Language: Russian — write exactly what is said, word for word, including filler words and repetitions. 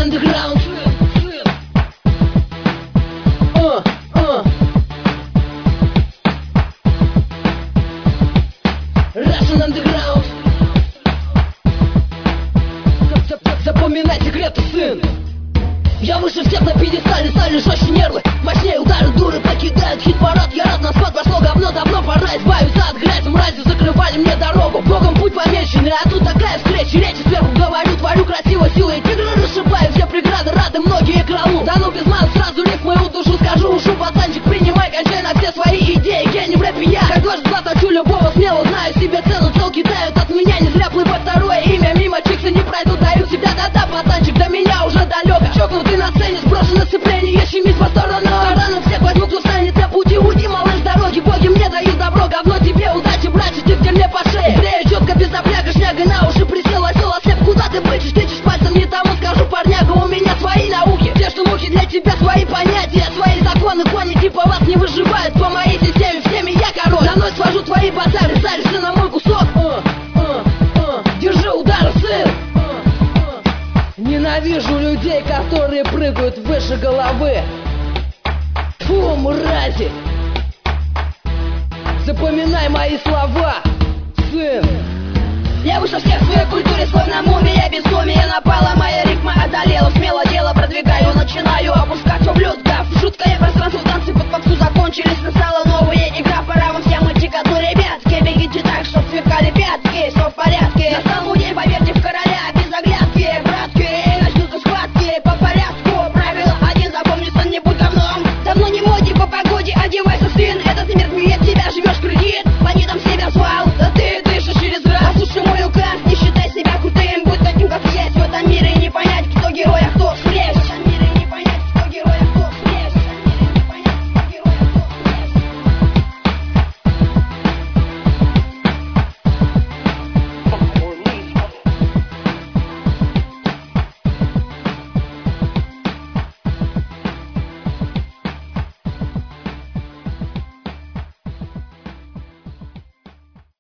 Underground. Uh, uh. Russian Underground. Запоминай секреты, сын. Я выше всех на пьедестале, стали жестче нервы, мощнее удары, дуры покидают хит-парад. Я рад, на спад пошло говно, давно пора избавиться от грязи. Мрази закрывали мне дорогу, богом путь помеченный, а тут такая встреча. Речи сверху говорю, творю красиво, силой тигра расшибаю все преграды, рады многие кралу. Да ну без ман, сразу риф мою душу скажу, ушу, пацанчик, принимай, кончай на все свои идеи. Гений в рэпе я, как дважды два точу любого смело, знаю себе цену, целки тают от меня, не зря плывет второе имя. Мимо чиксы не пройдут, даю себя, да-да, пацанчик, до меня уже далеко. Чокнутый на сцене, сброшено сцепление, щемись по сторонам. Сторонам всех возьму, кто встанет на пути, уйди, малыш, с дороги. Боги мне дают добро, говно тебе, удачи, братчик, ты в дерьме по шее. Брею четко, без напряга, шняга на уши присел, осел, ослеп, куда ты бычишь, тычешь пальцем не тому, скажу, парняга, у меня свои науки. Те, что мухи, для тебя свои понятия, свои законы, кони типа вас не выживают по моей системе, всеми я король. За мной свожу твои базары, садишься на мой кусок. uh, uh, uh. Держи удары, сын. Ненавижу людей, которые прыгают выше головы. Фу, мрази. Запоминай мои слова, сын. Я выше всех в своей культуре, словно мумия, безумие напала, моя ритма одолела. Смело дело продвигаю, начинаю опускать ублюдков. Жуткое пространство, танцы под попсу закончились, настала новая игра. Пора вам всем идти ко дну, ребятки. Бегите так, чтоб сверкали пятки, все в порядке. Настал мой день, поверьте в короля, без оглядки, братки. Начнутся схватки по порядку. Правило один, запомни, сон, не будь говном. Давно не моде, по погоде одевайся, сын. Это смерть, от тебя живешь кредит, бандитом себя звал, да ты